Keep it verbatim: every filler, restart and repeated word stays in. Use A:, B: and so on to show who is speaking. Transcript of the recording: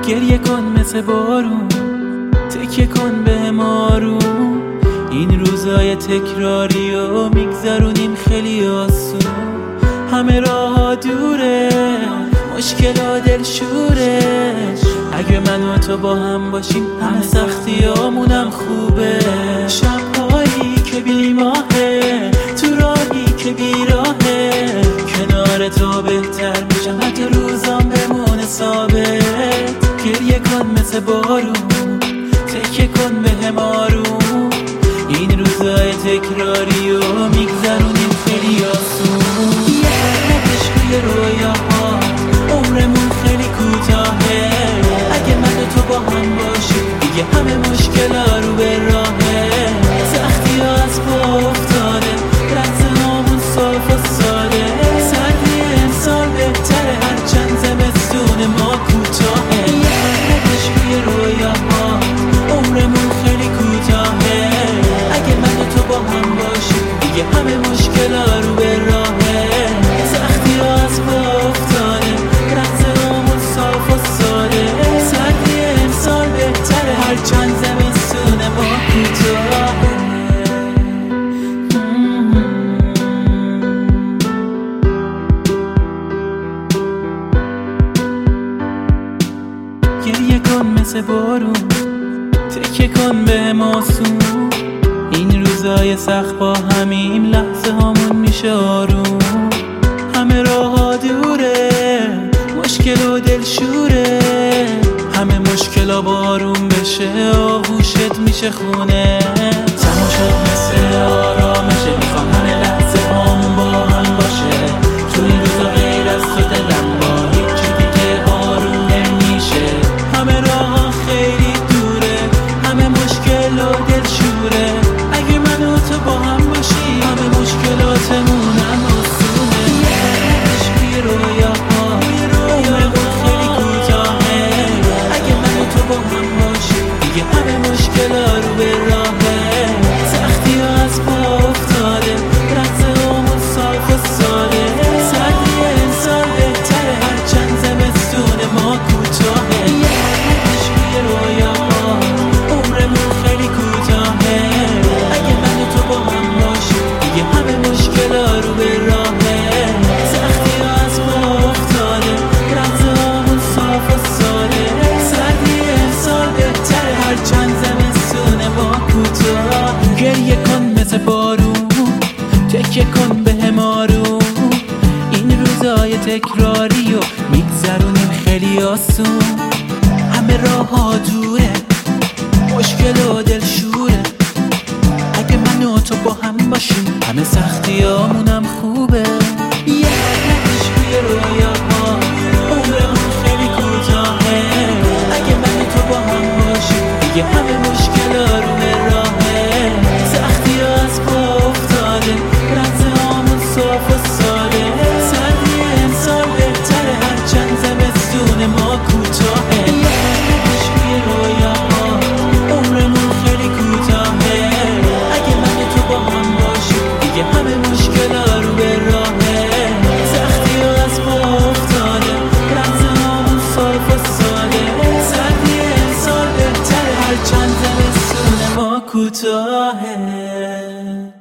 A: گریه کن مثل بارون، تکیه کن به آروم. این روزای تکراری و میگذرونیم خیلی آسون. همه راه دوره، مشکل و دلشوره. اگه من و تو با هم باشیم همه سختیامونم خوبه. شبهایی که بی ماهه، تو راهی که بیراهه، کنار تو بهتر میشم حتی روزام بمونه ثابت. گریه کن مثل بارون، تکیه کن به آروم. این روزای تکراری و میگذرونیم خیلی آسون. یادش روی رویاها، عمرمون خیلی کوتاهه. اگه من و تو با هم باشیم دیگه همه مشکلا رو به راهه. سختی ها از پا افتاده، لحظه هامون صاف و ساده. سردی امسال بهتره هرچند زمستون ما کوتاهه. یادش روی رویاها، عمرمون خیلی کوتاهه. اگه من و تو با هم باشیم دیگه همه مشکلا رو به راهه. سختی ها از پا افتاده، لحظه هامون صاف و ساده. سردی امسال بهتره هرچند زمستون ما کوتاهه. گریه کن مثل بارون، تکیه کن به آسون. این روزای سخت با همیم لحظه هامون میشه آروم. همه راه دوره، مشکل و دلشوره. همه مشکلا بارون بشه، آغوشت میشه خونه. تماشا مثل آرامشه، میخوام همه لحظه هامون با هم باشه. تو این روزا غیر از تو دلم با هیچی دیگه آروم نمیشه. همه راه خیلی دوره، همه مشکل و دلشوره. اگه من و تو با هم باشی همه مشکلاتمون هم آسونه. یادش روی رویاها، عمرمون خیلی کوتاهه. اگه من و تو با هم باشی دیگه همه مشکلا رو به راهه. سختی ها از پا افتاده، لحظه هامون صاف و ساده. سردی امسال بهتره هرچند زمستون ما کوتاهه. یادش روی رویاها، عمرمون خیلی کوتاهه. اگه من و تو با هم باشی دیگه همه مشکلا رو به راهه. سختی ها از پا افتاده، لحظه هامون صاف و ساده. سردی امسال بهتره هرچند زمستون ما کوتاهه. گریه کن مثل بارون، تکیه کن به آروم. این روزای تکراری و میگذرونیم خیلی آسون. همه راه ها دوره، مشکل و دلشوره. اگه من و تو با هم باشیم همه سختیامونم خوبه. یادش روی رویاها، عمرمون خیلی کوتاهه. اگه من و تو با هم باشیم دیگه همه مشکلا رو به راهه. سختی ها از پا افتاده، لحظه هامون صاف و ساده. سردی امسال بهتره هرچند زمستون ما کوتاهه. یادش روی رویاها، عمرمون خیلی کوتاهه. اگه من و تو با هم باشیم دیگه همه مشکلا رو به راهه. سختی ها از پا افتاده، لحظه هامون صاف و ساده. سردی امسال بهتره هرچند زمستون ما کوتاهه.